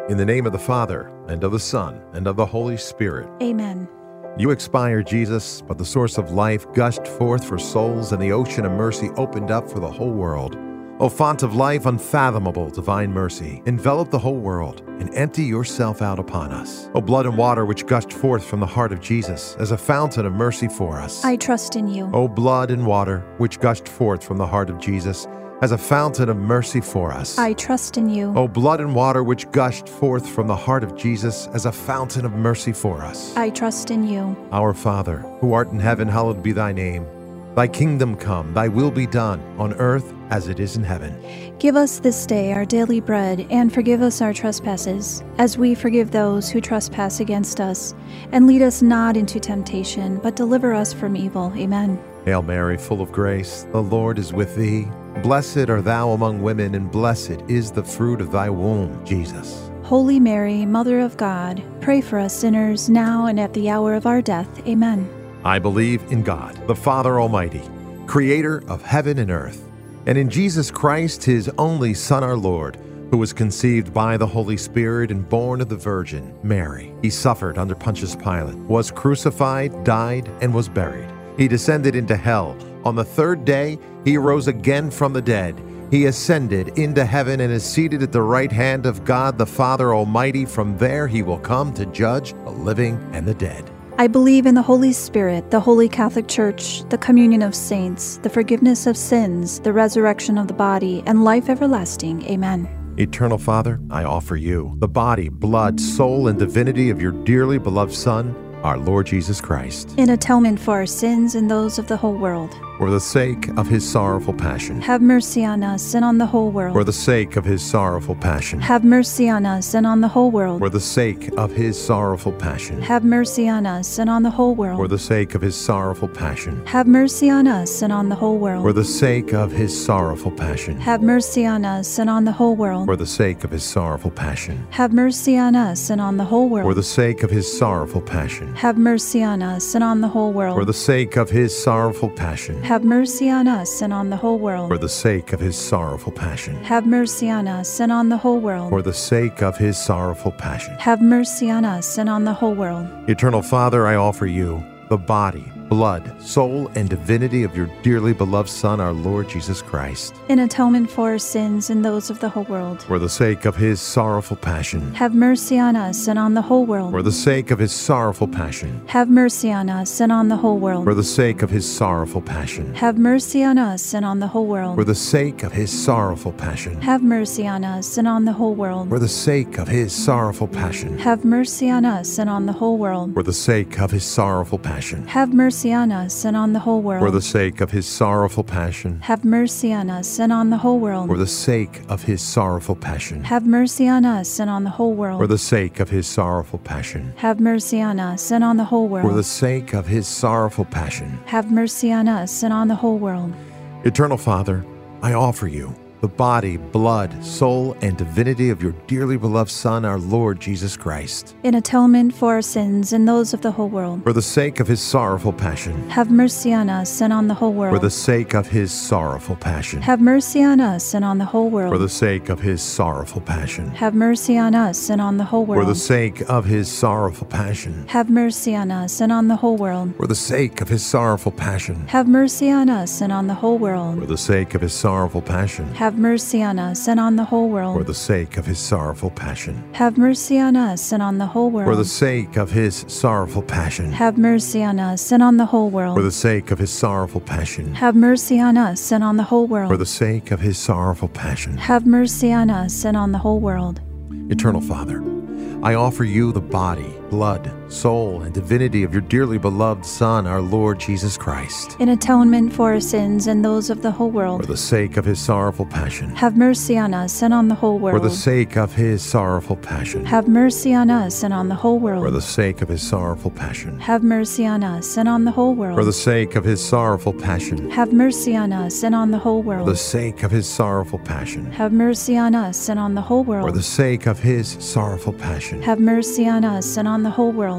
In the name of the Father, and of the Son, and of the Holy Spirit. Amen. You expired, Jesus, but the source of life gushed forth for souls, and the ocean of mercy opened up for the whole world. O font of life, unfathomable divine mercy, envelop the whole world and empty yourself out upon us. O blood and water which gushed forth from the heart of Jesus as a fountain of mercy for us. I trust in you. O blood and water which gushed forth from the heart of Jesus as a fountain of mercy for us. I trust in you. O blood and water which gushed forth from the heart of Jesus as a fountain of mercy for us. I trust in you. Our Father, who art in heaven, hallowed be thy name. Thy kingdom come, thy will be done, on earth as it is in heaven. Give us this day our daily bread, and forgive us our trespasses, as we forgive those who trespass against us. And lead us not into temptation, but deliver us from evil. Amen. Hail Mary, full of grace, the Lord is with thee. Blessed art thou among women, and blessed is the fruit of thy womb, Jesus. Holy Mary, Mother of God, pray for us sinners, now and at the hour of our death. Amen. I believe in God, the Father Almighty, creator of heaven and earth, and in Jesus Christ, his only Son, our Lord, who was conceived by the Holy Spirit and born of the Virgin Mary. He suffered under Pontius Pilate, was crucified, died, and was buried. He descended into hell. On the third day, he rose again from the dead. He ascended into heaven and is seated at the right hand of God, the Father Almighty. From there he will come to judge the living and the dead. I believe in the Holy Spirit, the Holy Catholic Church, the communion of saints, the forgiveness of sins, the resurrection of the body, and life everlasting. Amen. Eternal Father, I offer you the body, blood, soul, and divinity of your dearly beloved Son, our Lord Jesus Christ, in atonement for our sins and those of the whole world. For the sake of his sorrowful passion. Have mercy on us and on the whole world. For the sake of his sorrowful passion. Have mercy on us and on the whole world. For the sake of his sorrowful passion. Have mercy on us and on the whole world. For the sake of his sorrowful passion. Have mercy on us and on the whole world. For the sake of his sorrowful passion. Have mercy on us and on the whole world. For the sake of his sorrowful passion. Have mercy on us and on the whole world. For the sake of his sorrowful passion. Have mercy on us and on the whole world. For the sake of his sorrowful passion. Have mercy on us and on the whole world. For the sake of his sorrowful passion. Have mercy on us and on the whole world. For the sake of his sorrowful passion. Have mercy on us and on the whole world. Eternal Father, I offer you the body, blood, soul, and divinity of your dearly beloved Son, our Lord Jesus Christ, in atonement for our sins and those of the whole world. For the sake of his sorrowful passion. Have mercy on us and on the whole world. For the sake of his sorrowful passion. Have mercy on us and on the whole world. For the sake of his sorrowful passion. Have mercy on us and on the whole world. For the sake of his sorrowful passion. Have mercy on us and on the whole world. For the sake of his sorrowful passion. Have mercy on us and on the whole world. For the sake of his sorrowful passion. Have mercy on us and on the whole world. For the sake of his sorrowful passion. Have mercy on us and on the whole world. For the sake of his sorrowful passion. Have mercy on us and on the whole world. For the sake of his sorrowful passion. Have mercy on us and on the whole world. For the sake of his sorrowful passion. Have mercy on us and on the whole world. Eternal Father, I offer you the body, blood, soul, and divinity of your dearly beloved Son, our Lord Jesus Christ, in atonement for our sins and those of the whole world. For the sake of his sorrowful passion. Have mercy on us and on the whole world. For the sake of his sorrowful passion. Have mercy on us and on the whole world. For the sake of his sorrowful passion. Have mercy on us and on the whole world. For the sake of his sorrowful passion. Have mercy on us and on the whole world. For the sake of his sorrowful passion. Have mercy on us and on the whole world. For the sake of his sorrowful passion. Have mercy on us and on the whole world. For the sake of his sorrowful passion. Have mercy on us and on the whole world. For the sake of his sorrowful passion. Have mercy on us and on the whole world. For the sake of his sorrowful passion. Have mercy on us and on the whole world. For the sake of his sorrowful passion. Have mercy on us and on the whole world. Eternal Father, I offer you the body, blood, soul, and divinity of your dearly beloved Son, our Lord Jesus Christ, in atonement for our sins and those of the whole world. For the sake of his sorrowful passion. Have mercy on us and on the whole world. For the sake of his sorrowful passion. Have mercy on us and on the whole world. For the sake of his sorrowful passion. Have mercy on us and on the whole world. For the sake of his sorrowful passion. Have mercy on us and on the whole world. For the sake of his sorrowful passion. Have mercy on us and on the whole world. For the sake of his sorrowful passion. Have mercy on us and on the whole world.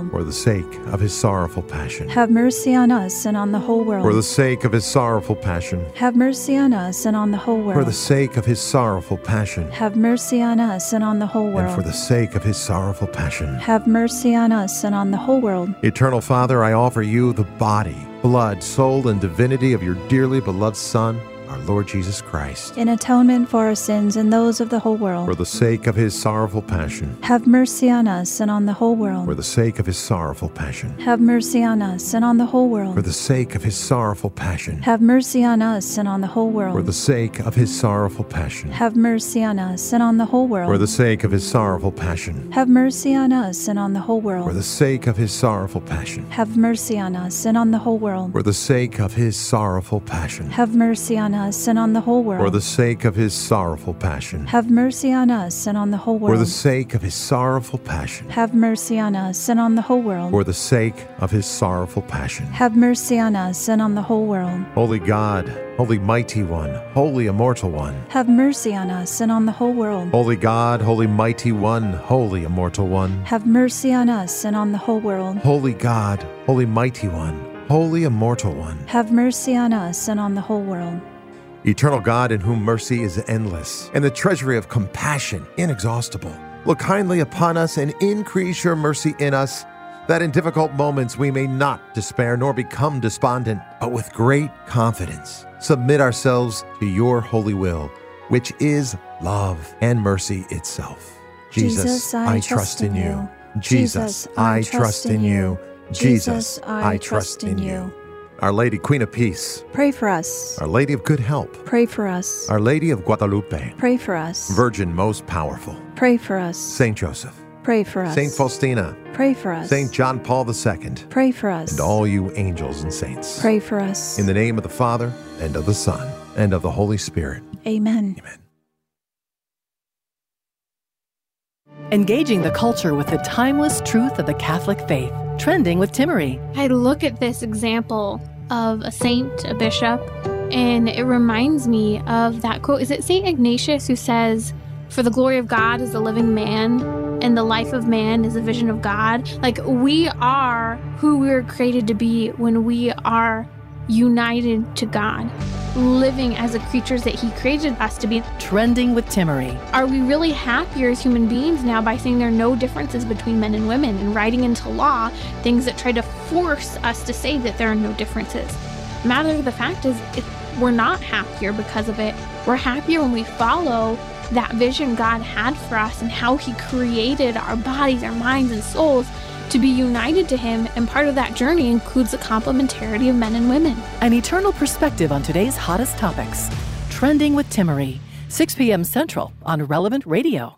world. For the sake of his sorrowful passion. Have mercy on us and on the whole world. For the sake of his sorrowful passion. Have mercy on us and on the whole world. For the sake of his sorrowful passion. Have mercy on us and on the whole world. And for the sake of his sorrowful passion. Have mercy on us and on the whole world. Eternal Father, I offer you the body, blood, soul, and divinity of your dearly beloved Son, our Lord Jesus Christ, in atonement for our sins and those of the whole world. For the sake of his sorrowful passion. Have mercy on us and on the whole world. For the sake of his sorrowful passion. Have mercy on us and on the whole world. For the sake of his sorrowful passion. Have mercy on us and on the whole world. For the sake of his sorrowful passion. Have mercy on us and on the whole world. For the sake of his sorrowful passion. Have mercy on us and on the whole world. For the sake of his sorrowful passion. Have mercy on us and on the whole world. For the sake of his sorrowful passion. Have mercy on us and on the whole world. For the sake of his sorrowful passion. Have mercy on us and on the whole world. For the sake of his sorrowful passion. Have mercy on us and on the whole world. For the sake of his sorrowful passion. Have mercy on us and on the whole world. Holy God, Holy Mighty One, Holy Immortal One. Have mercy on us and on the whole world. Holy God, Holy Mighty One, Holy Immortal One. Have mercy on us and on the whole world. Holy God, Holy Mighty One, Holy Immortal One. Have mercy on us and on the whole world. Eternal God, in whom mercy is endless, and the treasury of compassion inexhaustible, look kindly upon us and increase your mercy in us, that in difficult moments we may not despair nor become despondent, but with great confidence submit ourselves to your holy will, which is love and mercy itself. Jesus, I trust in you. Jesus, I trust in you. Jesus, I trust in you. Our Lady, Queen of Peace, pray for us. Our Lady of Good Help, pray for us. Our Lady of Guadalupe, pray for us. Virgin most powerful, pray for us. Saint Joseph, pray for us. Saint Faustina, pray for us. Saint John Paul II, pray for us. And all you angels and saints, pray for us. In the name of the Father, and of the Son, and of the Holy Spirit. Amen. Amen. Engaging the culture with the timeless truth of the Catholic faith. Trending with Timmerie. I look at this example of a saint, a bishop, and it reminds me of that quote. Is it St. Ignatius who says, "For the glory of God is the living man, and the life of man is a vision of God"? Like, we are who we were created to be when we are united to God, living as the creatures that He created us to be. Trending with Timmerie. Are we really happier as human beings now by saying there are no differences between men and women and writing into law things that try to force us to say that there are no differences? Matter of the fact is, we're not happier because of it. We're happier when we follow that vision God had for us and how He created our bodies, our minds, and souls to be united to Him, and part of that journey includes the complementarity of men and women. An eternal perspective on today's hottest topics. Trending with Timmerie, 6 p.m. Central on Relevant Radio.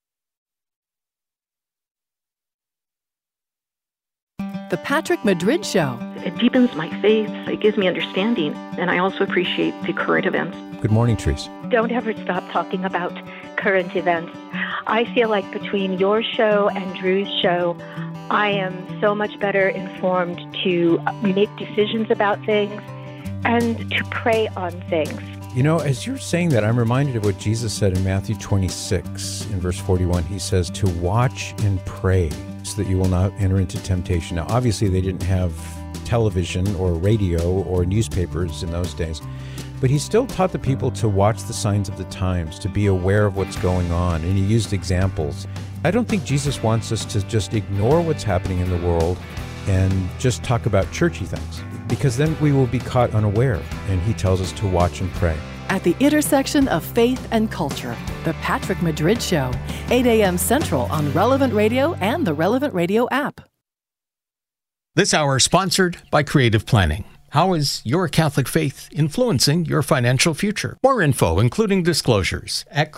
The Patrick Madrid Show. It deepens my faith. It gives me understanding, and I also appreciate the current events. Good morning, Therese. Don't ever stop talking about current events. I feel like between your show and Drew's show, I am so much better informed to make decisions about things and to pray on things. You know, as you're saying that, I'm reminded of what Jesus said in Matthew 26, in verse 41. He says to watch and pray so that you will not enter into temptation. Now, obviously, they didn't have television or radio or newspapers in those days, but he still taught the people to watch the signs of the times, to be aware of what's going on, and he used examples. I don't think Jesus wants us to just ignore what's happening in the world and just talk about churchy things, because then we will be caught unaware, and he tells us to watch and pray. At the intersection of faith and culture, The Patrick Madrid Show, 8 a.m. Central on Relevant Radio and the Relevant Radio app. This hour sponsored by Creative Planning. How is your Catholic faith influencing your financial future? More info, including disclosures, at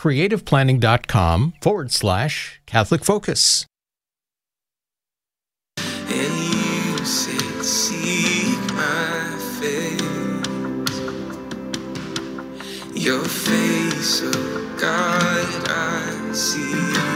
creativeplanning.com/Catholic Focus. And you say, seek my face, your face, oh God, I see.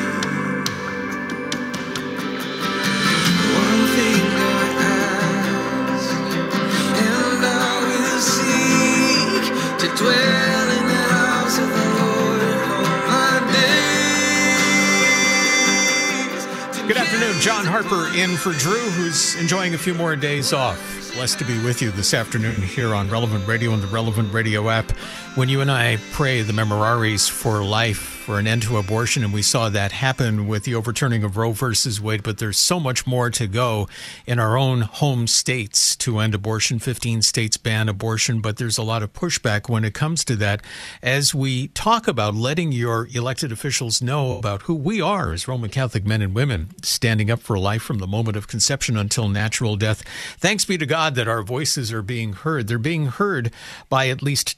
One thing I ask, and I will seek to dwell in the house of the Lord all my days. Good afternoon, John Harper in for Drew, who's enjoying a few more days off. Blessed to be with you this afternoon here on Relevant Radio and the Relevant Radio app. When you and I pray the Memoraries for life, for an end to abortion, and we saw that happen with the overturning of Roe versus Wade, but there's so much more to go in our own home states to end abortion. 15 states ban abortion, but there's a lot of pushback when it comes to that. As we talk about letting your elected officials know about who we are as Roman Catholic men and women, standing up for life from the moment of conception until natural death. Thanks be to God that our voices are being heard. They're being heard by at least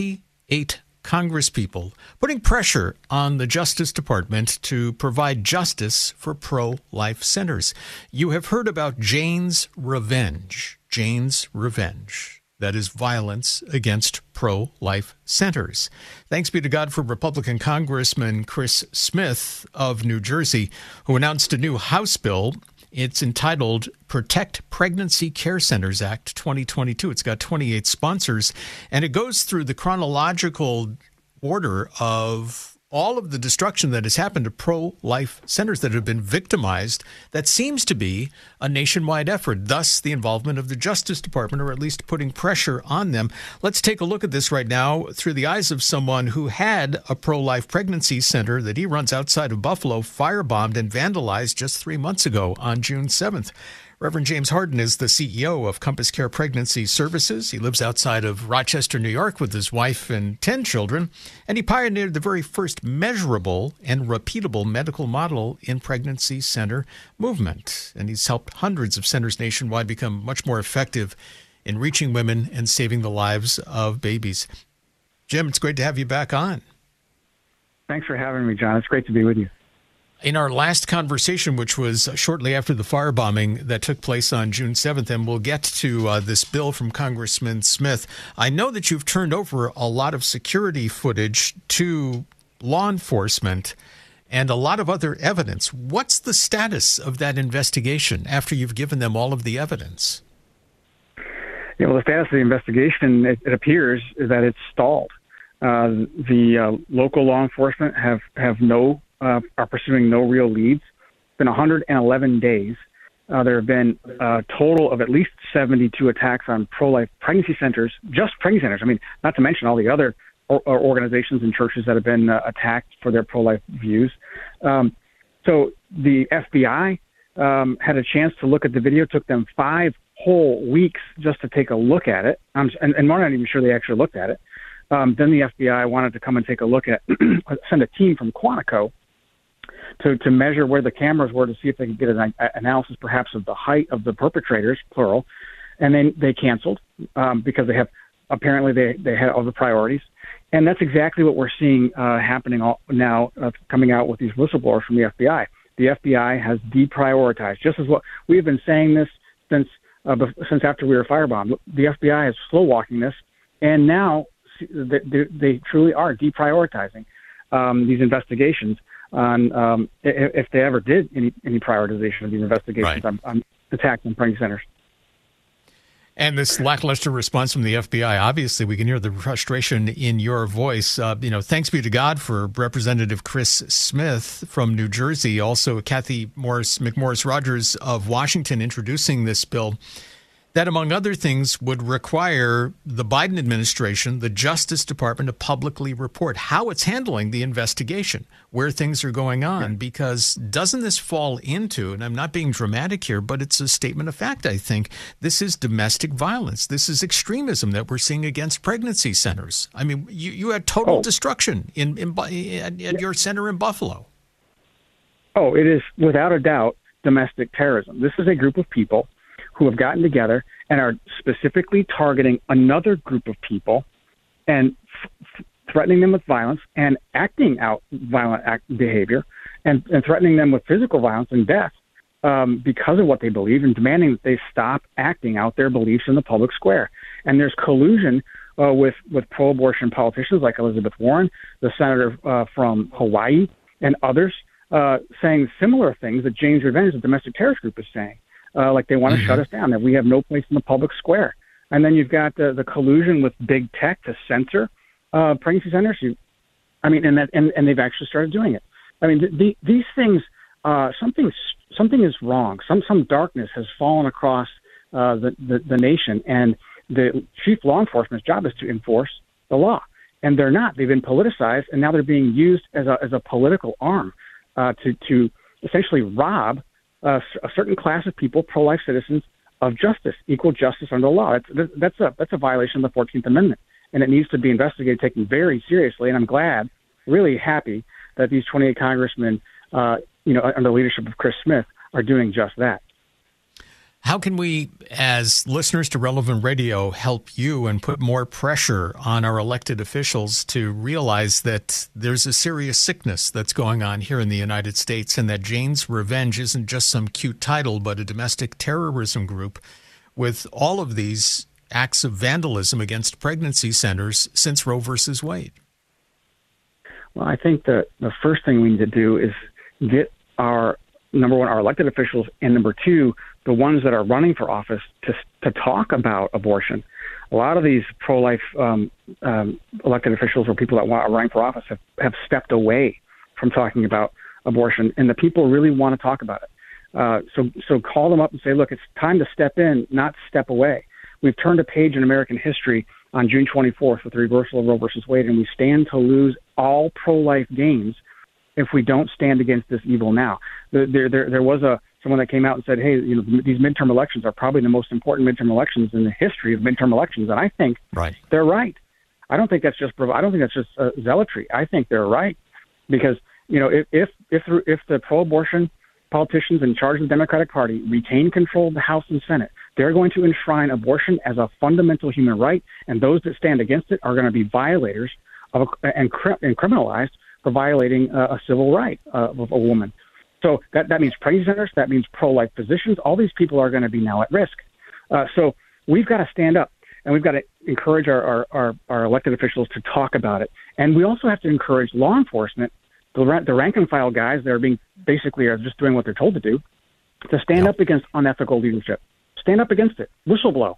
28 Congresspeople, putting pressure on the Justice Department to provide justice for pro-life centers. You have heard about Jane's Revenge. Jane's Revenge. That is violence against pro-life centers. Thanks be to God for Republican Congressman Chris Smith of New Jersey, who announced a new House bill. It's entitled Protect Pregnancy Care Centers Act 2022. It's got 28 sponsors, and it goes through the chronological order of all of the destruction that has happened to pro-life centers that have been victimized. That seems to be a nationwide effort, thus the involvement of the Justice Department, or at least putting pressure on them. Let's take a look at this right now through the eyes of someone who had a pro-life pregnancy center that he runs outside of Buffalo firebombed and vandalized just 3 months ago on June 7th. Reverend James Harden is the CEO of Compass Care Pregnancy Services. He lives outside of Rochester, New York with his wife and 10 children, and he pioneered the very first measurable and repeatable medical model in pregnancy center movement. And he's helped hundreds of centers nationwide become much more effective in reaching women and saving the lives of babies. Jim, it's great to have you back on. Thanks for having me, John. It's great to be with you. In our last conversation, which was shortly after the firebombing that took place on June 7th, and we'll get to this bill from Congressman Smith, I know that you've turned over a lot of security footage to law enforcement and a lot of other evidence. What's the status of that investigation after you've given them all of the evidence? Yeah, well, the status of the investigation, it appears, is that it's stalled. The local law enforcement are pursuing no real leads. It's been 111 days. There have been a total of at least 72 attacks on pro-life pregnancy centers, just pregnancy centers. I mean, not to mention all the other organizations and churches that have been attacked for their pro-life views. So the FBI had a chance to look at the video. It took them 5 whole weeks just to take a look at it. And we're not even sure they actually looked at it. Then the FBI wanted to come and take a look at, send a team from Quantico to measure where the cameras were to see if they could get an analysis perhaps of the height of the perpetrators, plural. And then they canceled because apparently they had other priorities. And that's exactly what we're seeing happening now, coming out with these whistleblowers from the FBI. The FBI has deprioritized, just as what we have been saying this since after we were firebombed. The FBI is slow walking this, and now they truly are deprioritizing these investigations on if they ever did any prioritization of these investigations on attacks on pregnancy centers. And this lackluster response from the FBI, obviously we can hear the frustration in your voice. Thanks be to God for Representative Chris Smith from New Jersey, also Kathy McMorris Rodgers of Washington introducing this bill that, among other things, would require the Biden administration, the Justice Department, to publicly report how it's handling the investigation, where things are going on. Because doesn't this fall into, and I'm not being dramatic here, but it's a statement of fact, I think, this is domestic violence. This is extremism that we're seeing against pregnancy centers. I mean, you had total destruction at your center in Buffalo. Oh, it is without a doubt domestic terrorism. This is a group of people who have gotten together and are specifically targeting another group of people and threatening them with violence and acting out violent behavior and threatening them with physical violence and death because of what they believe, and demanding that they stop acting out their beliefs in the public square. And there's collusion with pro-abortion politicians like Elizabeth Warren, the senator from Hawaii, and others saying similar things that Jane's Revenge, the domestic terrorist group, is saying. Like they want to shut us down, that we have no place in the public square. And then you've got the collusion with big tech to censor pregnancy centers. And they've actually started doing it. I mean, these things, something something is wrong. Some darkness has fallen across the nation, and the chief law enforcement's job is to enforce the law. And they're not. They've been politicized, and now they're being used as a political arm to essentially rob a certain class of people, pro-life citizens, of justice, equal justice under the law. That's a violation of the 14th Amendment, and it needs to be investigated, taken very seriously. And I'm glad, really happy, that these 28 congressmen, under the leadership of Chris Smith, are doing just that. How can we, as listeners to Relevant Radio, help you and put more pressure on our elected officials to realize that there's a serious sickness that's going on here in the United States, and that Jane's Revenge isn't just some cute title, but a domestic terrorism group with all of these acts of vandalism against pregnancy centers since Roe versus Wade? Well, I think the first thing we need to do is get our, number one, our elected officials, and number two, the ones that are running for office to talk about abortion. A lot of these pro-life elected officials or people that are running for office have stepped away from talking about abortion, and the people really want to talk about it. So call them up and say, look, it's time to step in, not step away. We've turned a page in American history on June 24th with the reversal of Roe versus Wade, and we stand to lose all pro-life gains if we don't stand against this evil now. There was someone that came out and said, hey, these midterm elections are probably the most important midterm elections in the history of midterm elections, and I think they're right. I don't think that's just zealotry. I think they're right because if the pro-abortion politicians in charge of the Democratic Party retain control of the House and Senate, they're going to enshrine abortion as a fundamental human right, and those that stand against it are going to be violators and criminalized for violating a civil right of a woman. So that means pregnancy centers, that means pro-life physicians. All these people are going to be now at risk. So we've got to stand up, and we've got to encourage our elected officials to talk about it. And we also have to encourage law enforcement, the rank and file guys that are just doing what they're told to do, to stand up against unethical leadership. Stand up against it. Whistleblow.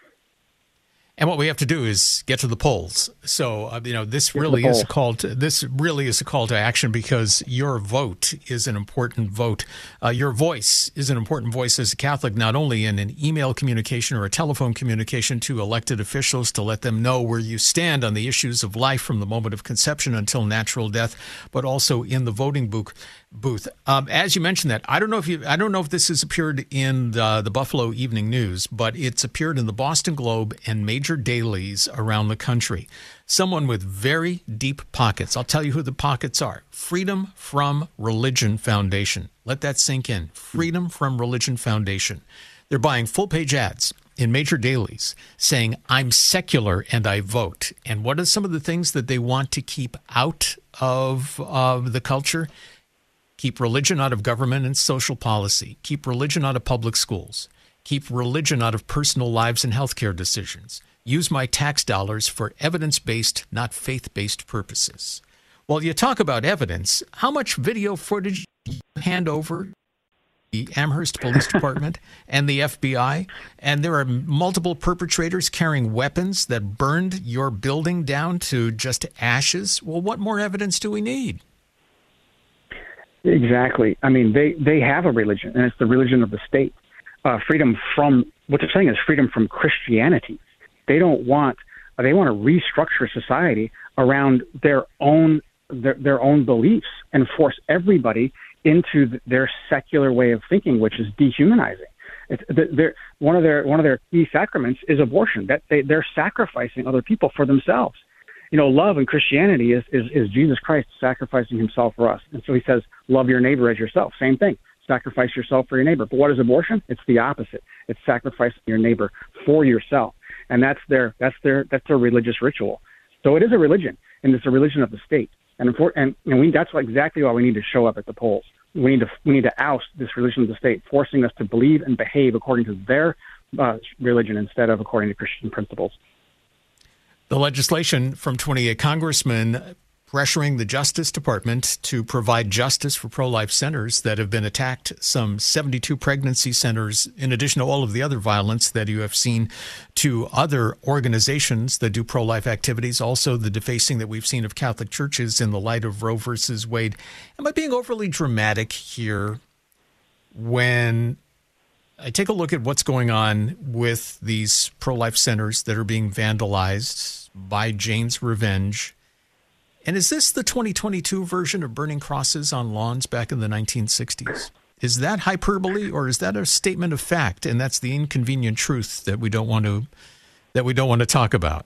And what we have to do is get to the polls. So, this really is a call to action, because your vote is an important vote. Your voice is an important voice as a Catholic, not only in an email communication or a telephone communication to elected officials to let them know where you stand on the issues of life from the moment of conception until natural death, but also in the voting booth. As you mentioned that, I don't know if this has appeared in the Buffalo Evening News, but it's appeared in the Boston Globe and major dailies around the country. Someone with very deep pockets. I'll tell you who the pockets are. Freedom From Religion Foundation. Let that sink in. Freedom From Religion Foundation. They're buying full-page ads in major dailies saying, I'm secular and I vote. And what are some of the things that they want to keep out of the culture? Keep religion out of government and social policy. Keep religion out of public schools. Keep religion out of personal lives and healthcare decisions. Use my tax dollars for evidence-based, not faith-based purposes. Well, you talk about evidence. How much video footage do you hand over the Amherst Police Department and the FBI? And there are multiple perpetrators carrying weapons that burned your building down to just ashes. Well, what more evidence do we need? Exactly. I mean, they have a religion, and it's the religion of the state. Freedom from, what they're saying is freedom from Christianity. They want to restructure society around their own beliefs and force everybody into their secular way of thinking, which is dehumanizing. One of their key sacraments is abortion. That they're sacrificing other people for themselves. Love in Christianity is Jesus Christ sacrificing himself for us. And so he says, love your neighbor as yourself. Same thing. Sacrifice yourself for your neighbor. But what is abortion? It's the opposite. It's sacrificing your neighbor for yourself. And that's their religious ritual. So it is a religion, and it's a religion of the state. And that's exactly why we need to show up at the polls. We need to oust this religion of the state, forcing us to believe and behave according to their religion instead of according to Christian principles. The legislation from 28 congressmen pressuring the Justice Department to provide justice for pro-life centers that have been attacked, some 72 pregnancy centers, in addition to all of the other violence that you have seen to other organizations that do pro-life activities, also the defacing that we've seen of Catholic churches in the light of Roe versus Wade. Am I being overly dramatic here? when I take a look at what's going on with these pro-life centers that are being vandalized by Jane's Revenge. And is this the 2022 version of burning crosses on lawns back in the 1960s? Is that hyperbole, or is that a statement of fact? And that's the inconvenient truth that we don't want to talk about.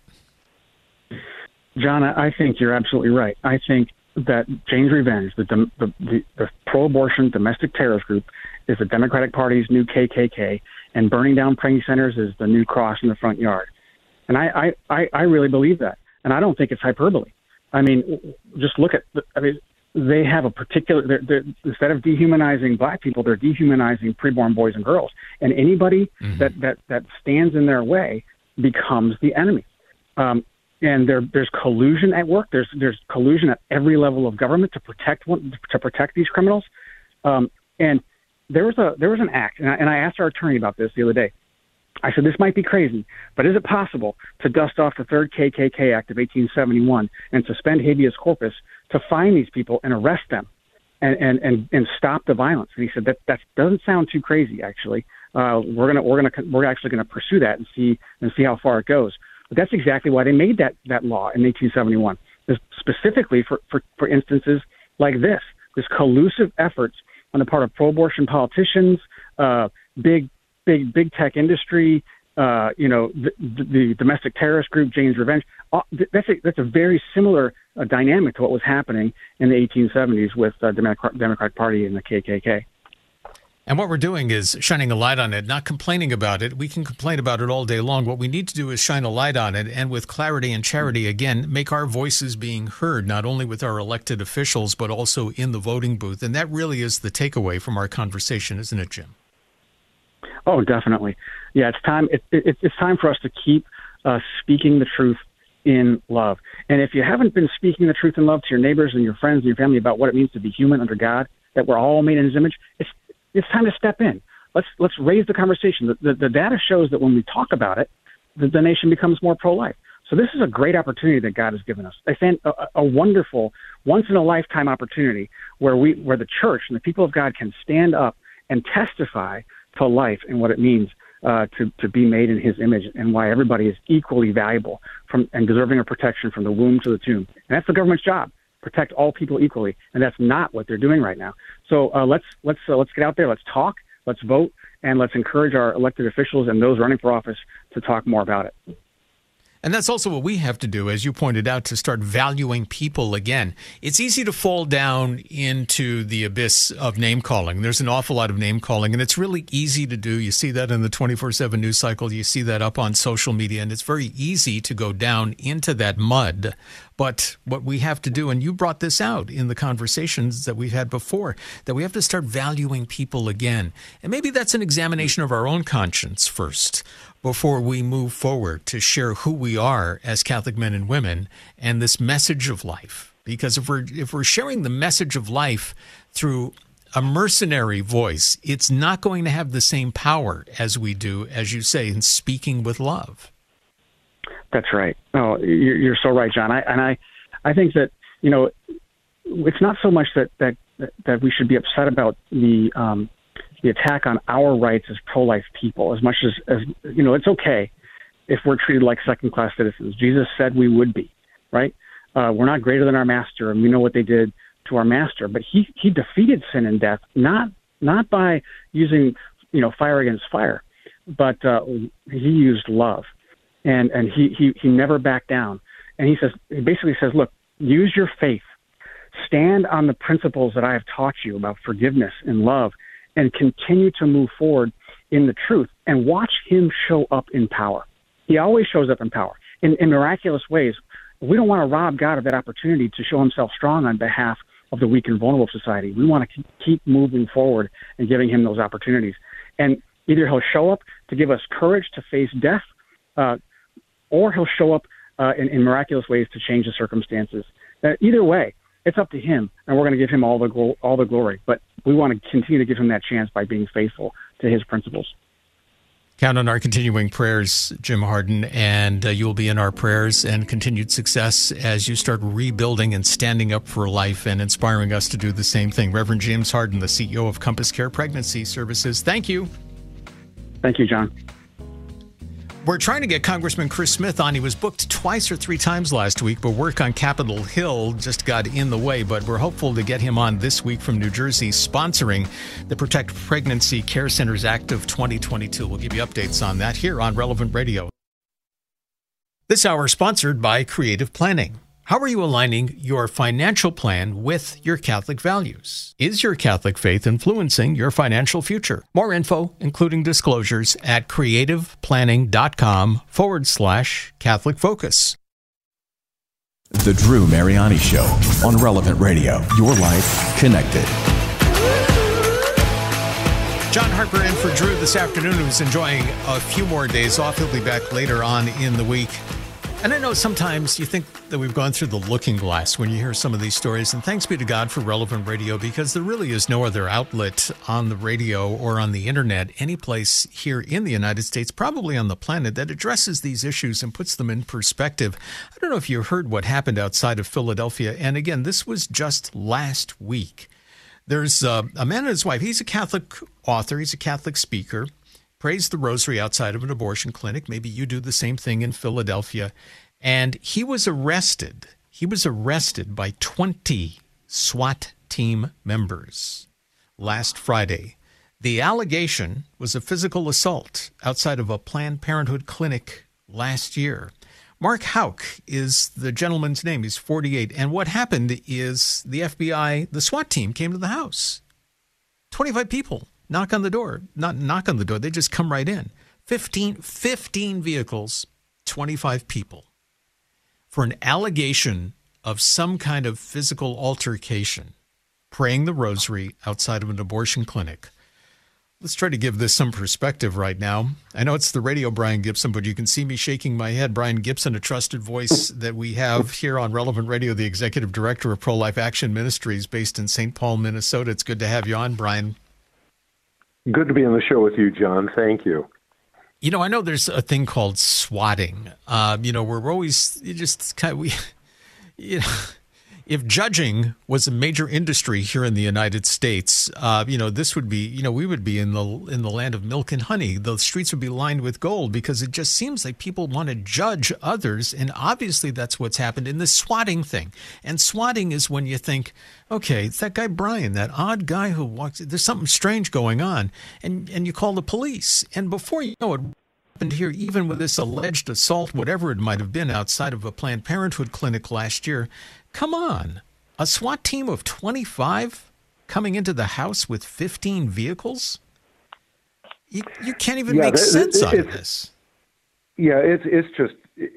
John, I think you're absolutely right. I think that Jane's Revenge, the pro-abortion domestic terrorist group, is the Democratic Party's new KKK, and burning down pregnancy centers is the new cross in the front yard. And I really believe that. And I don't think it's hyperbole. I mean, just look at, they have a particular, they're, instead of dehumanizing black people, they're dehumanizing preborn boys and girls. And anybody that stands in their way becomes the enemy. And there's collusion at work. There's collusion at every level of government to protect these criminals. And there was an act, and I asked our attorney about this the other day. I said, this might be crazy, but is it possible to dust off the third KKK Act of 1871 and suspend habeas corpus to find these people and arrest them and stop the violence? And he said that doesn't sound too crazy. Actually, we're actually gonna pursue that and see how far it goes. But that's exactly why they made that law in 1871, specifically for instances like this collusive efforts on the part of pro-abortion politicians, big tech industry, the domestic terrorist group, Jane's Revenge. That's a very similar dynamic to what was happening in the 1870s with the Democratic Party and the KKK. And what we're doing is shining a light on it, not complaining about it. We can complain about it all day long. What we need to do is shine a light on it, and with clarity and charity, again, make our voices being heard, not only with our elected officials, but also in the voting booth. And that really is the takeaway from our conversation, isn't it, Jim? Oh, definitely. Yeah, it's time. It's time for us to keep speaking the truth in love. And if you haven't been speaking the truth in love to your neighbors and your friends and your family about what it means to be human under God, that we're all made in His image, it's time to step in. Let's raise the conversation. The data shows that when we talk about it, the nation becomes more pro-life. So this is a great opportunity that God has given us. I think a wonderful, once-in-a-lifetime opportunity where the church and the people of God can stand up and testify to life and what it means to be made in His image, and why everybody is equally valuable and deserving of protection from the womb to the tomb. And that's the government's job. Protect all people equally, and that's not what they're doing right now. So let's get out there, let's talk, let's vote, and let's encourage our elected officials and those running for office to talk more about it. And that's also what we have to do, as you pointed out, to start valuing people again. It's easy to fall down into the abyss of name-calling. There's an awful lot of name-calling, and it's really easy to do. You see that in the 24/7 news cycle. You see that up on social media, and it's very easy to go down into that mud. But what we have to do, and you brought this out in the conversations that we've had before, that we have to start valuing people again. And maybe that's an examination of our own conscience first, before we move forward to share who we are as Catholic men and women and this message of life. Because if we're sharing the message of life through a mercenary voice, it's not going to have the same power as we do, as you say, in speaking with love. That's right. Oh, you're so right, John. I think that, it's not so much that we should be upset about the attack on our rights as pro-life people, as much as it's okay if we're treated like second-class citizens. Jesus said we would be, right? We're not greater than our master, and we know what they did to our master. But he defeated sin and death, not by using fire against fire, but he used love, and he never backed down. And he basically says, look, use your faith, stand on the principles that I have taught you about forgiveness and love, and continue to move forward in the truth, and watch Him show up in power. He always shows up in power in miraculous ways. We don't want to rob God of that opportunity to show Himself strong on behalf of the weak and vulnerable society. We want to keep moving forward and giving Him those opportunities. And either He'll show up to give us courage to face death, or He'll show up in miraculous ways to change the circumstances. Either way, it's up to Him, and we're going to give Him all the glory. But we want to continue to give Him that chance by being faithful to His principles. Count on our continuing prayers, Jim Harden, and you will be in our prayers and continued success as you start rebuilding and standing up for life and inspiring us to do the same thing. Reverend James Harden, the CEO of Compass Care Pregnancy Services. Thank you. Thank you, John. We're trying to get Congressman Chris Smith on. He was booked twice or three times last week, but work on Capitol Hill just got in the way. But we're hopeful to get him on this week from New Jersey, sponsoring the Protect Pregnancy Care Centers Act of 2022. We'll give you updates on that here on Relevant Radio. This hour sponsored by Creative Planning. How are you aligning your financial plan with your Catholic values? Is your Catholic faith influencing your financial future? More info, including disclosures, at creativeplanning.com/Catholic Focus. The Drew Mariani Show on Relevant Radio. Your life connected. John Harper in for Drew this afternoon, who's enjoying a few more days off. He'll be back later on in the week. And I know sometimes you think that we've gone through the looking glass when you hear some of these stories, and thanks be to God for Relevant Radio, because there really is no other outlet on the radio or on the internet, any place here in the United States, probably on the planet, that addresses these issues and puts them in perspective. I don't know if you heard what happened outside of Philadelphia, and again, this was just last week. There's a man and his wife. He's a Catholic author. He's a Catholic speaker. Prays the rosary outside of an abortion clinic. Maybe you do the same thing in Philadelphia. And he was arrested. He was arrested by 20 SWAT team members last Friday. The allegation was a physical assault outside of a Planned Parenthood clinic last year. Mark Houck is the gentleman's name. He's 48. And what happened is the FBI, the SWAT team, came to the house. 25 people. Knock on the door. Not knock on the door. They just come right in. 15 vehicles, 25 people. For an allegation of some kind of physical altercation, praying the rosary outside of an abortion clinic. Let's try to give this some perspective right now. I know it's the radio Brian Gibson, but you can see me shaking my head. Brian Gibson, a trusted voice that we have here on Relevant Radio, the executive director of Pro-Life Action Ministries based in St. Paul, Minnesota. It's good to have you on, Brian. Good to be on the show with you, John. Thank you. You know, I know there's a thing called swatting. We're always if judging was a major industry here in the United States, this would be, we would be in the land of milk and honey. The streets would be lined with gold, because it just seems like people want to judge others, and obviously that's what's happened in this swatting thing. And swatting is when you think, okay, it's that guy Brian, that odd guy who walks. There's something strange going on, and you call the police, and before you know it. Here, even with this alleged assault, whatever it might have been, outside of a Planned Parenthood clinic last year. Come on, a SWAT team of 25 coming into the house with 15 vehicles? You can't even make sense out of this. Yeah, it's just,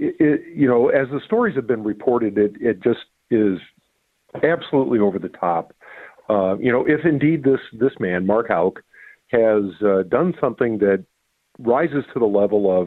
as the stories have been reported, it just is absolutely over the top. If indeed this man, Mark Houck, has done something that rises to the level of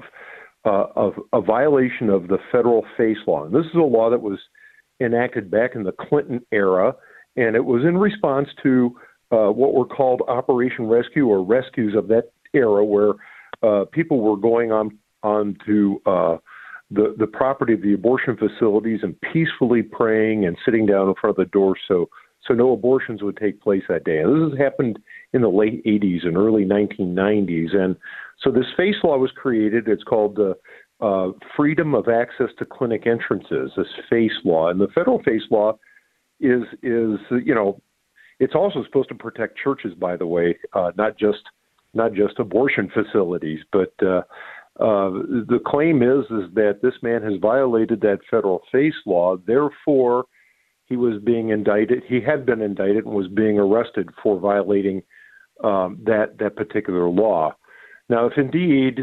a violation of the federal FACE law. And this is a law that was enacted back in the Clinton era, and it was in response to what were called Operation Rescue, or rescues of that era, where people were going on to the property of the abortion facilities and peacefully praying and sitting down in front of the door so no abortions would take place that day. And this has happened in the late 80s and early 1990s. And so this FACE law was created. It's called the Freedom of Access to Clinic Entrances, this FACE law. And the federal FACE law is it's also supposed to protect churches, by the way, not just abortion facilities. But the claim is that this man has violated that federal FACE law. Therefore, he was being indicted. He had been indicted and was being arrested for violating that particular law. Now, if indeed,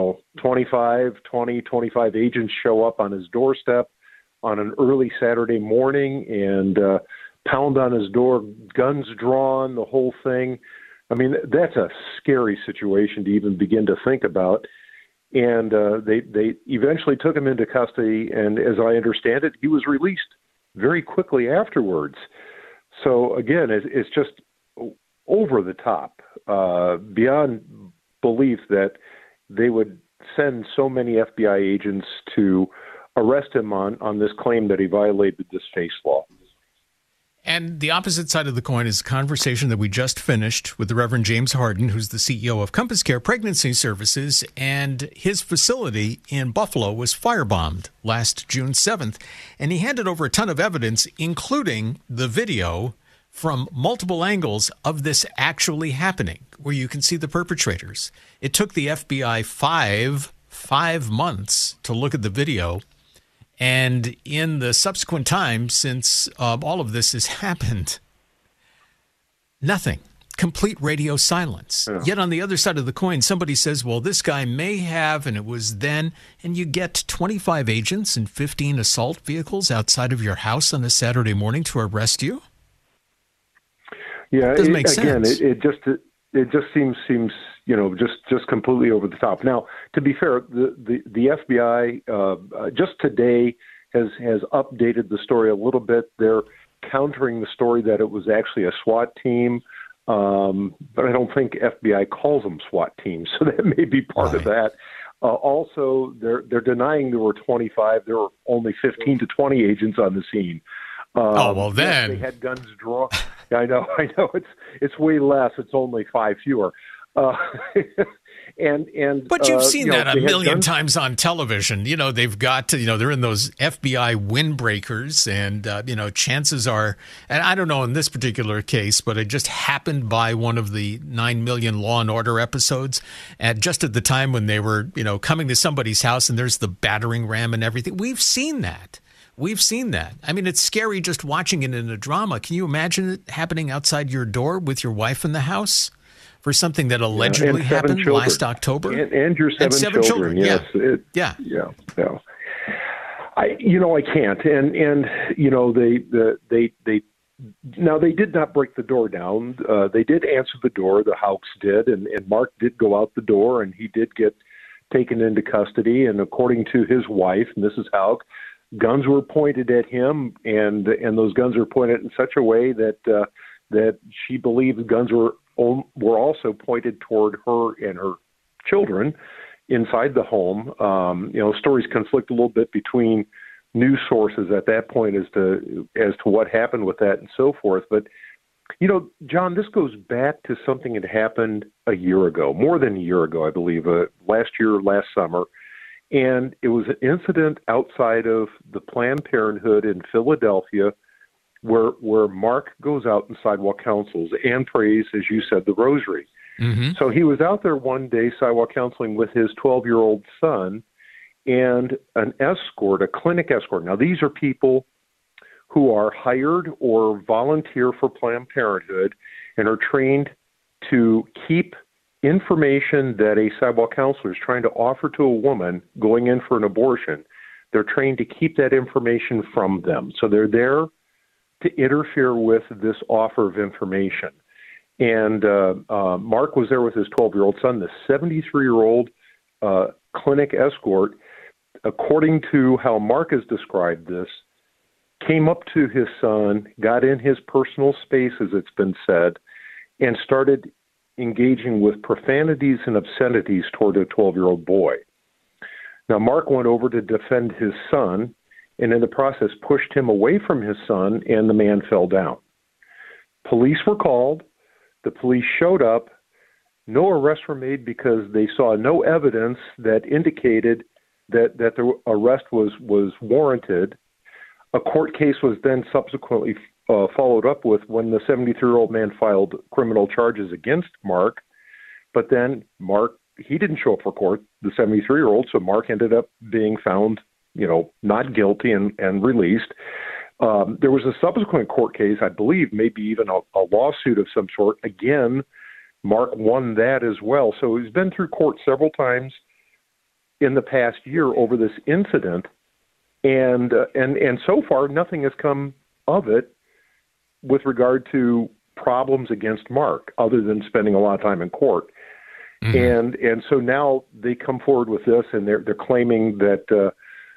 25 agents show up on his doorstep on an early Saturday morning and pound on his door, guns drawn, the whole thing, I mean, that's a scary situation to even begin to think about. And they eventually took him into custody, and as I understand it, he was released very quickly afterwards. So again, it's just over the top, beyond belief that they would send so many FBI agents to arrest him on this claim that he violated this face law. And the opposite side of the coin is a conversation that we just finished with the Reverend James Harden, who's the CEO of Compass Care Pregnancy Services, and his facility in Buffalo was firebombed last June 7th, and he handed over a ton of evidence, including the video from multiple angles of this actually happening, where you can see the perpetrators. It took the FBI five months to look at the video. And in the subsequent time since all of this has happened, nothing. Complete radio silence. Yeah. Yet on the other side of the coin, somebody says, well, this guy may have, and it was then, and you get 25 agents and 15 assault vehicles outside of your house on a Saturday morning to arrest you? Yeah, it doesn't make sense. It just seems just completely over the top. Now, to be fair, the FBI just today has updated the story a little bit. They're countering the story that it was actually a SWAT team, but I don't think FBI calls them SWAT teams, so that may be part of that. Also, they're denying there were 25. There were only 15 to 20 agents on the scene. Well, then they had guns drawn. I know. It's way less. It's only 5 fewer. But you've seen that a million times on television. They've got they're in those FBI windbreakers, and chances are, and I don't know in this particular case, but it just happened by one of the 9 million Law and Order episodes, just at the time when they were coming to somebody's house, and there's the battering ram and everything. We've seen that. I mean, it's scary just watching it in a drama. Can you imagine it happening outside your door with your wife in the house for something that allegedly happened last October? And your seven children. Yes. Yeah. I can't. And they did not break the door down. They did answer the door. The Houcks did, and Mark did go out the door, and he did get taken into custody. And according to his wife, Mrs. Houck, guns were pointed at him, and those guns were pointed in such a way that she believed the guns were also pointed toward her and her children inside the home. Stories conflict a little bit between news sources at that point as to what happened with that and so forth. But John, this goes back to something that happened a year ago, more than a year ago, I believe, last summer. And it was an incident outside of the Planned Parenthood in Philadelphia where Mark goes out and sidewalk counsels and prays, as you said, the rosary. Mm-hmm. So he was out there one day sidewalk counseling with his 12-year-old son and an escort, a clinic escort. Now, these are people who are hired or volunteer for Planned Parenthood and are trained to keep information that a sidewalk counselor is trying to offer to a woman going in for an abortion. They're trained to keep that information from them. So they're there to interfere with this offer of information. And Mark was there with his 12-year-old son. The 73-year-old clinic escort, according to how Mark has described this, came up to his son, got in his personal space, as it's been said, and started engaging with profanities and obscenities toward a 12-year-old boy. Now, Mark went over to defend his son, and in the process pushed him away from his son, and the man fell down. Police were called. The police showed up. No arrests were made because they saw no evidence that indicated that the arrest was warranted. A court case was then subsequently followed up with when the 73-year-old man filed criminal charges against Mark. But then Mark, he didn't show up for court, the 73-year-old, so Mark ended up being found, not guilty and released. There was a subsequent court case, I believe, maybe even a lawsuit of some sort. Again, Mark won that as well. So he's been through court several times in the past year over this incident, and so far nothing has come of it with regard to problems against Mark, other than spending a lot of time in court. Mm-hmm. And so now they come forward with this, and they're claiming that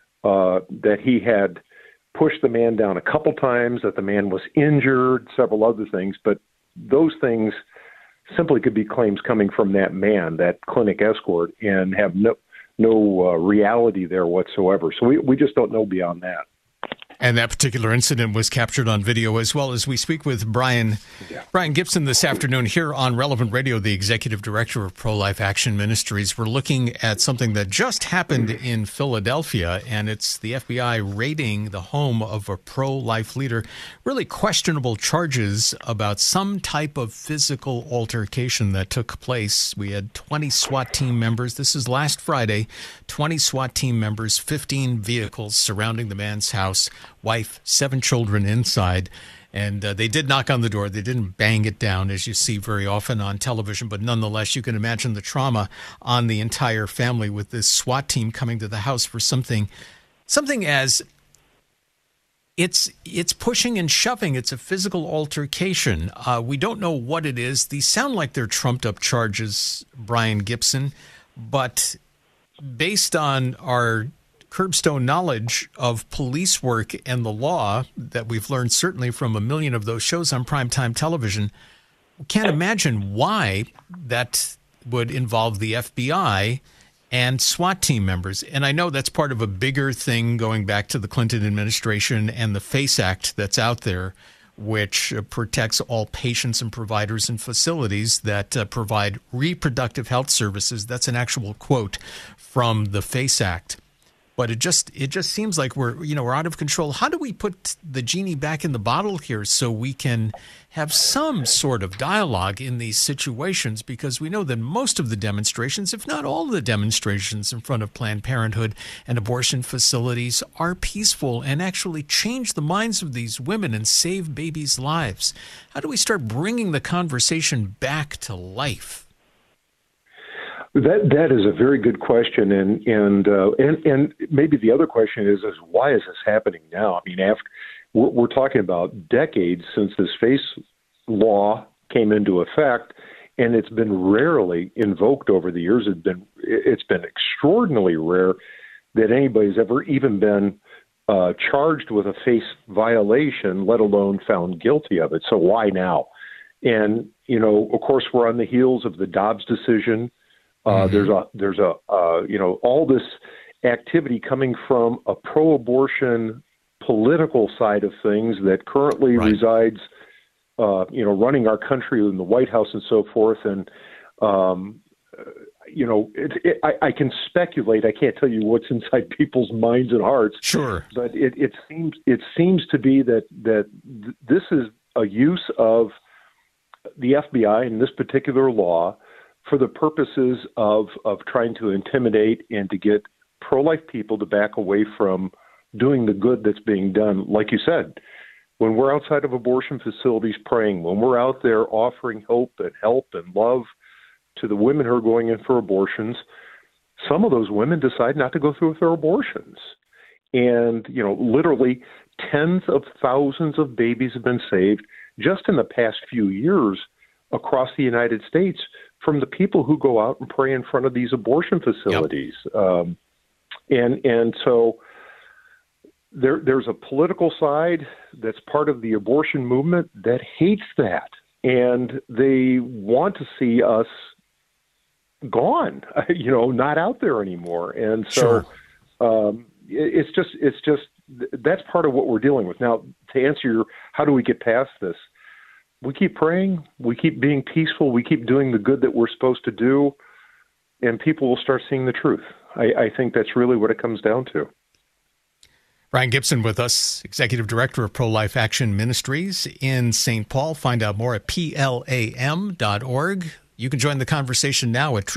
he had pushed the man down a couple times, that the man was injured, several other things. But those things simply could be claims coming from that man, that clinic escort, and have no reality there whatsoever. So we just don't know beyond that. And that particular incident was captured on video as well. As we speak with Brian Gibson this afternoon here on Relevant Radio, the Executive Director of Pro-Life Action Ministries. We're looking at something that just happened in Philadelphia, and it's the FBI raiding the home of a pro-life leader. Really questionable charges about some type of physical altercation that took place. We had 20 SWAT team members. This is last Friday. 20 SWAT team members, 15 vehicles surrounding the man's house. Wife, 7 children inside, and they did knock on the door. They didn't bang it down, as you see very often on television, but nonetheless, you can imagine the trauma on the entire family with this SWAT team coming to the house for something as it's pushing and shoving. It's a physical altercation. We don't know what it is. These sound like they're trumped up charges, Brian Gibson, but based on our curbstone knowledge of police work and the law that we've learned certainly from a million of those shows on primetime television, we can't imagine why that would involve the FBI and SWAT team members. And I know that's part of a bigger thing going back to the Clinton administration and the FACE Act that's out there, which protects all patients and providers and facilities that provide reproductive health services. That's an actual quote from the FACE Act. But it just seems like we're out of control. How do we put the genie back in the bottle here so we can have some sort of dialogue in these situations? Because we know that most of the demonstrations, if not all of the demonstrations in front of Planned Parenthood and abortion facilities, are peaceful and actually change the minds of these women and save babies' lives. How do we start bringing the conversation back to life? That is a very good question, and maybe the other question is why is this happening now? I mean, we're talking about decades since this FACE law came into effect, and it's been rarely invoked over the years. It's been extraordinarily rare that anybody's ever even been charged with a FACE violation, let alone found guilty of it. So why now? And of course, we're on the heels of the Dobbs decision. There's all this activity coming from a pro-abortion political side of things that currently resides, running our country in the White House and so forth. And, I can speculate. I can't tell you what's inside people's minds and hearts. Sure. But it seems to be that this is a use of the FBI in this particular law for the purposes of trying to intimidate and to get pro-life people to back away from doing the good that's being done. Like you said, when we're outside of abortion facilities praying, when we're out there offering hope and help and love to the women who are going in for abortions, some of those women decide not to go through with their abortions. And, literally tens of thousands of babies have been saved just in the past few years across the United States from the people who go out and pray in front of these abortion facilities. Yep. And so there's a political side that's part of the abortion movement that hates that. And they want to see us gone, not out there anymore. And so it's just that's part of what we're dealing with. Now, to answer how do we get past this? We keep praying, we keep being peaceful, we keep doing the good that we're supposed to do, and people will start seeing the truth. I think that's really what it comes down to. Brian Gibson with us, Executive Director of Pro-Life Action Ministries in St. Paul. Find out more at PLAM.org. You can join the conversation now at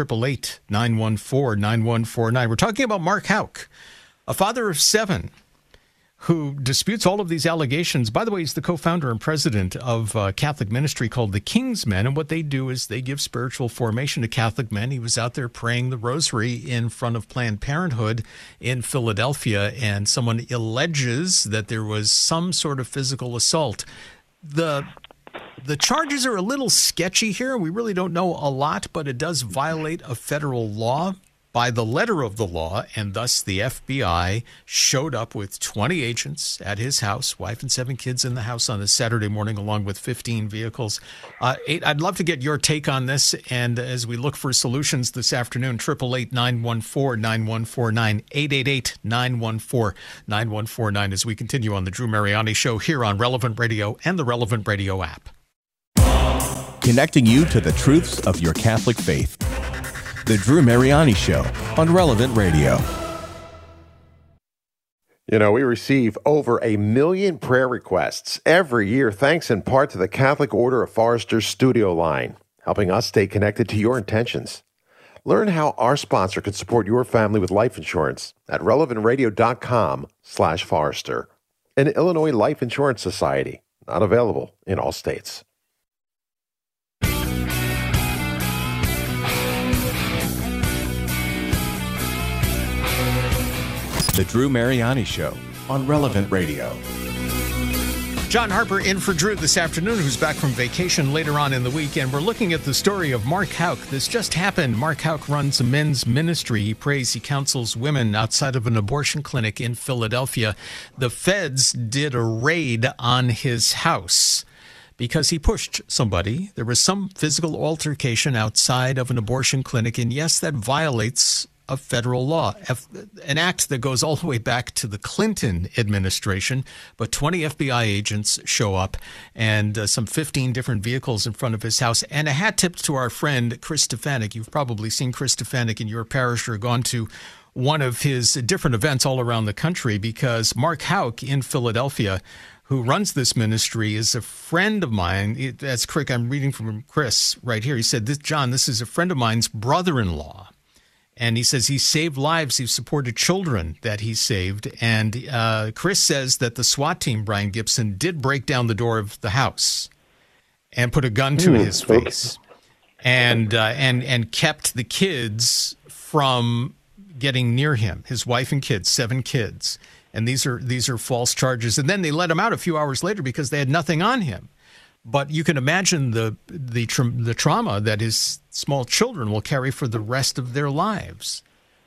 888-914-9149. We're talking about Mark Houck, a father of 7, who disputes all of these allegations. By the way, he's the co-founder and president of a Catholic ministry called the King's Men, and what they do is they give spiritual formation to Catholic men. He was out there praying the rosary in front of Planned Parenthood in Philadelphia, and someone alleges that there was some sort of physical assault. The charges are a little sketchy here. We really don't know a lot, but it does violate a federal law. by the letter of the law, and thus the FBI showed up with 20 agents at his house, wife and 7 kids in the house on a Saturday morning, along with 15 vehicles. I'd love to get your take on this, and as we look for solutions this afternoon, 888-914-9149, 888-914-9149, as we continue on the Drew Mariani Show here on Relevant Radio and the Relevant Radio app. Connecting you to the truths of your Catholic faith. The Drew Mariani Show on Relevant Radio. You know, we receive over 1 million prayer requests every year, thanks in part to the Catholic Order of Foresters Studio Line, helping us stay connected to your intentions. Learn how our sponsor could support your family with life insurance at relevantradio.com/Forester. An Illinois Life Insurance Society, not available in all states. The Drew Mariani Show on Relevant Radio. John Harper in for Drew this afternoon, who's back from vacation later on in the week, and we're looking at the story of Mark Houck. This just happened. Mark Houck runs a men's ministry. He prays, he counsels women outside of an abortion clinic in Philadelphia. The feds did a raid on his house because he pushed somebody. There was some physical altercation outside of an abortion clinic, and yes, that violates of federal law, an act that goes all the way back to the Clinton administration. But 20 FBI agents show up and some 15 different vehicles in front of his house. And a hat tip to our friend Chris Stefanik. You've probably seen Chris Stefanik in your parish or gone to one of his different events all around the country, because Mark Houck in Philadelphia, who runs this ministry, is a friend of mine. That's correct. I'm reading from Chris right here. He said, John, this is a friend of mine's brother-in-law. And he says he saved lives. He supported children that he saved. And Chris says that the SWAT team, Brian Gibson, did break down the door of the house and put a gun to his face and kept the kids from getting near him, his wife and kids, 7 kids. And these are false charges. And then they let him out a few hours later because they had nothing on him. But you can imagine the trauma that his small children will carry for the rest of their lives.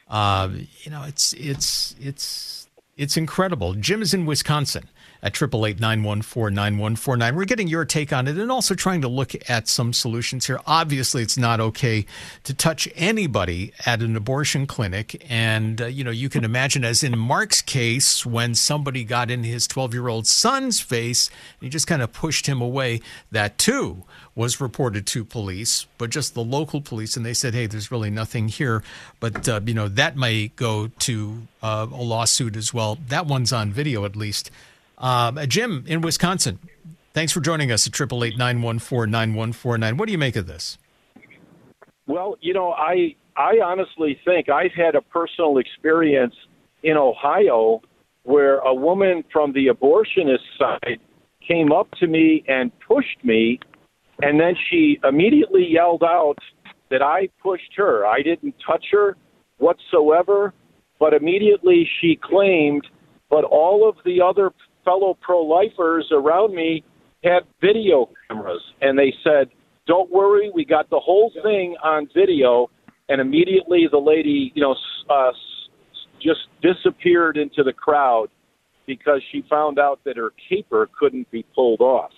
It's incredible. Jim is in Wisconsin at 888-914-9149. We're getting your take on it and also trying to look at some solutions here. Obviously, it's not okay to touch anybody at an abortion clinic. And, you can imagine, as in Mark's case, when somebody got in his 12-year-old son's face and he just kind of pushed him away, that too was reported to police, but just the local police. And they said, hey, there's really nothing here. But, that may go to a lawsuit as well. That one's on video, at least. Jim in Wisconsin, thanks for joining us at 888-914-9149. What do you make of this? Well, I honestly think I've had a personal experience in Ohio where a woman from the abortionist side came up to me and pushed me, and then she immediately yelled out that I pushed her. I didn't touch her whatsoever, but immediately she claimed, but all of the other fellow pro-lifers around me had video cameras, and they said, don't worry, we got the whole thing on video. And immediately the lady, just disappeared into the crowd because she found out that her caper couldn't be pulled off.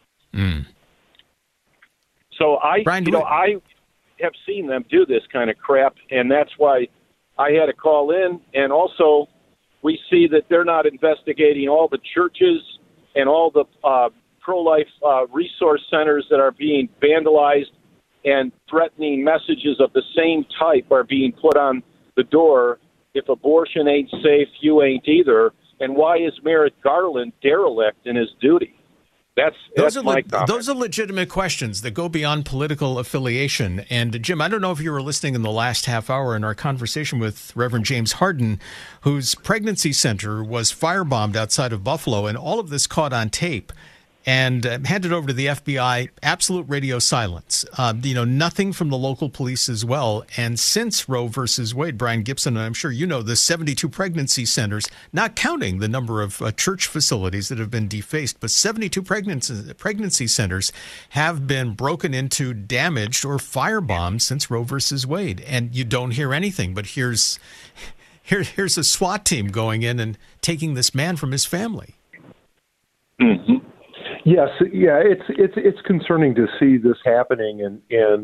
So Brian, I have seen them do this kind of crap, and that's why I had to call in. And also, we see that they're not investigating all the churches and all the pro-life resource centers that are being vandalized, and threatening messages of the same type are being put on the door. If abortion ain't safe, you ain't either. And why is Merrick Garland derelict in his duty? That's my comment. Those are legitimate questions that go beyond political affiliation. And, Jim, I don't know if you were listening in the last half hour in our conversation with Reverend James Harden, whose pregnancy center was firebombed outside of Buffalo, and all of this caught on tape. and handed over to the FBI. Absolute radio silence. Nothing from the local police as well. And since Roe versus Wade, Brian Gibson, and I'm sure you know, the 72 pregnancy centers, not counting the number of church facilities that have been defaced, but 72 pregnancy centers have been broken into, damaged, or firebombed since Roe versus Wade. And you don't hear anything, but here's a SWAT team going in and taking this man from his family. Mm-hmm. Yes, yeah, it's concerning to see this happening, and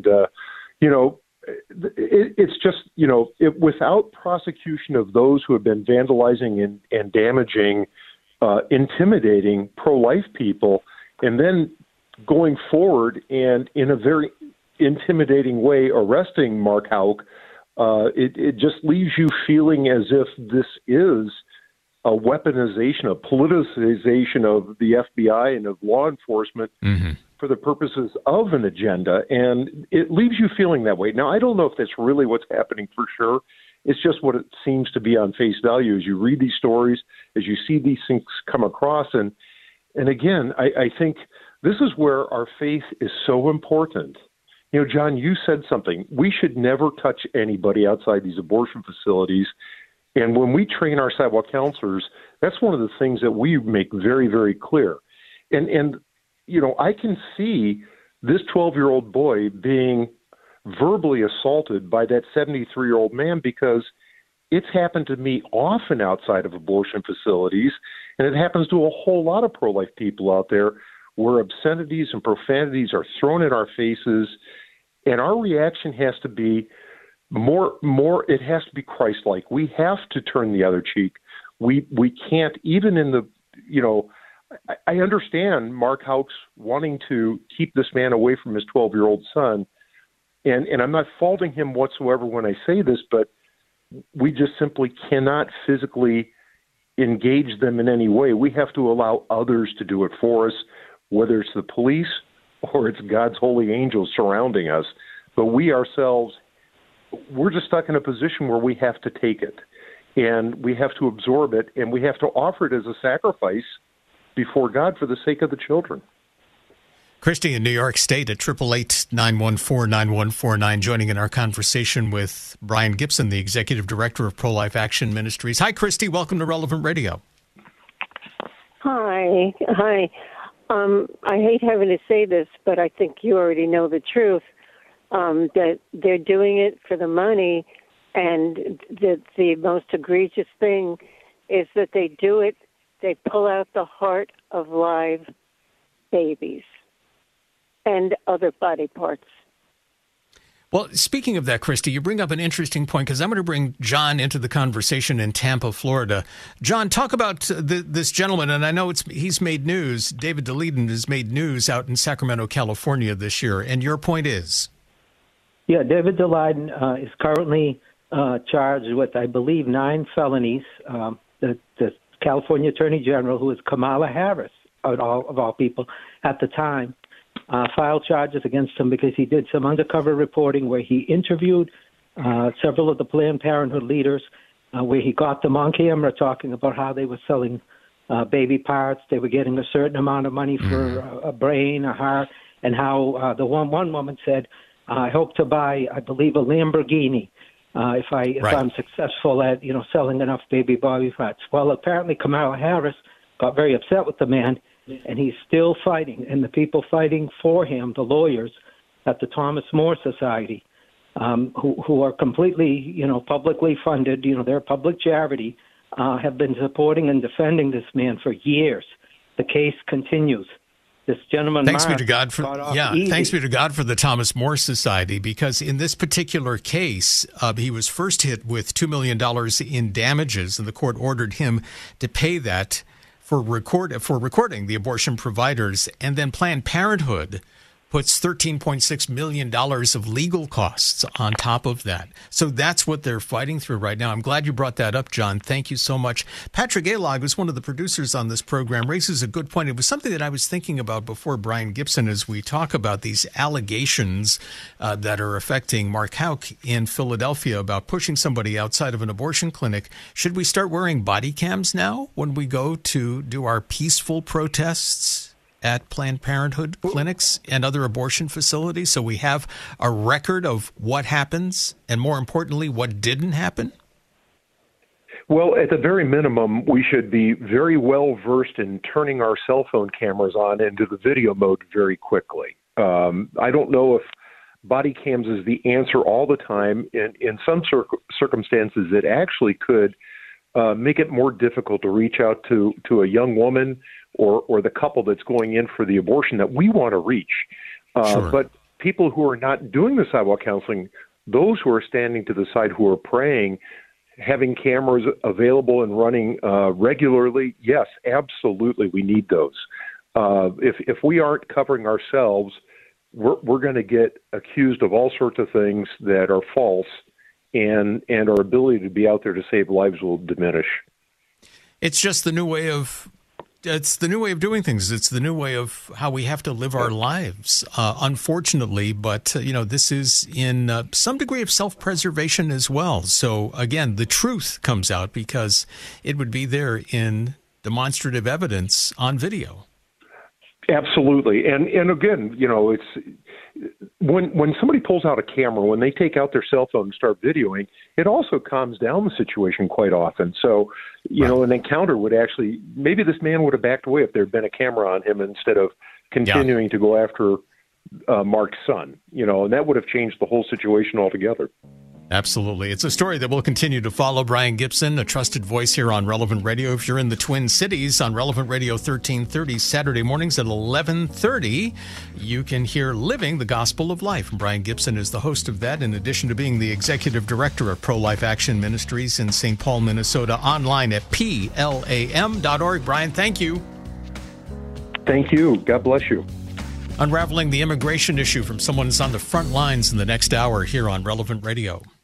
it's just without prosecution of those who have been vandalizing and damaging, intimidating pro-life people, and then going forward and in a very intimidating way arresting Mark Houck, it just leaves you feeling as if this is a weaponization, a politicization of the FBI and of law enforcement for the purposes of an agenda, and it leaves you feeling that way. Now, I don't know if that's really what's happening for sure. It's just what it seems to be on face value as you read these stories, as you see these things come across. And again, I think this is where our faith is so important. John, you said something. We should never touch anybody outside these abortion facilities. And when we train our sidewalk counselors, that's one of the things that we make very, very clear. And I can see this 12-year-old boy being verbally assaulted by that 73-year-old man, because it's happened to me often outside of abortion facilities, and it happens to a whole lot of pro-life people out there, where obscenities and profanities are thrown in our faces, and our reaction has to be more, it has to be Christ-like. We have to turn the other cheek. We can't, even in the, I understand Mark Houck's wanting to keep this man away from his 12-year-old son, and I'm not faulting him whatsoever when I say this, but we just simply cannot physically engage them in any way. We have to allow others to do it for us, whether it's the police or it's God's holy angels surrounding us. But we ourselves, we're just stuck in a position where we have to take it, and we have to absorb it, and we have to offer it as a sacrifice before God for the sake of the children. Christy in New York State at 888-914-9149, joining in our conversation with Brian Gibson, the Executive Director of Pro-Life Action Ministries. Hi, Christy. Welcome to Relevant Radio. Hi. I hate having to say this, but I think you already know the truth, that they're doing it for the money, and the most egregious thing is that they do it, they pull out the heart of live babies and other body parts. Well, speaking of that, Christy, you bring up an interesting point, because I'm going to bring John into the conversation in Tampa, Florida. John, talk about this gentleman, and I know he's made news. David Daleiden has made news out in Sacramento, California this year, and your point is? Yeah, David Daleiden is currently charged with, I believe, 9 felonies. The California Attorney General, who is Kamala Harris, of all people, at the time, filed charges against him because he did some undercover reporting where he interviewed several of the Planned Parenthood leaders, where he got them on camera talking about how they were selling baby parts. They were getting a certain amount of money for a brain, a heart, and how the one woman said, I hope to buy, I believe, a Lamborghini if I'm successful at selling enough baby body parts. Well, apparently Kamala Harris got very upset with the man, and he's still fighting. And the people fighting for him, the lawyers at the Thomas More Society, who are completely, publicly funded, they're a public charity, have been supporting and defending this man for years. The case continues. This gentleman, thanks be to God for the Thomas More Society, because in this particular case, he was first hit with $2 million in damages, and the court ordered him to pay that for recording the abortion providers, and then Planned Parenthood puts $13.6 million of legal costs on top of that. So that's what they're fighting through right now. I'm glad you brought that up, John. Thank you so much. Patrick Alog, who's one of the producers on this program, raises a good point. It was something that I was thinking about before Brian Gibson, as we talk about these allegations that are affecting Mark Houck in Philadelphia about pushing somebody outside of an abortion clinic. Should we start wearing body cams now when we go to do our peaceful protests at Planned Parenthood clinics and other abortion facilities, so we have a record of what happens and, more importantly, what didn't happen? Well, at the very minimum, we should be very well versed in turning our cell phone cameras on into the video mode very quickly. I don't know if body cams is the answer all the time. In some circumstances, it actually could make it more difficult to reach out to a young woman or the couple that's going in for the abortion that we want to reach. Sure. But people who are not doing the sidewalk counseling, those who are standing to the side who are praying, having cameras available and running regularly, yes, absolutely, we need those. If we aren't covering ourselves, we're going to get accused of all sorts of things that are false, and our ability to be out there to save lives will diminish. It's just the new way of doing things. It's the new way of how we have to live our lives, unfortunately. But, this is in some degree of self-preservation as well. So, again, the truth comes out because it would be there in demonstrative evidence on video. Absolutely. And again, it's when somebody pulls out a camera, when they take out their cell phone and start videoing, it also calms down the situation quite often. So, an encounter would actually, maybe this man would have backed away if there had been a camera on him instead of continuing to go after Mark's son, and that would have changed the whole situation altogether. Absolutely. It's a story that we'll continue to follow. Brian Gibson, a trusted voice here on Relevant Radio. If you're in the Twin Cities on Relevant Radio 1330, Saturday mornings at 11:30, you can hear Living the Gospel of Life. And Brian Gibson is the host of that, in addition to being the executive director of Pro-Life Action Ministries in St. Paul, Minnesota, online at PLAM.org. Brian, thank you. Thank you. God bless you. Unraveling the immigration issue from someone who's on the front lines in the next hour here on Relevant Radio.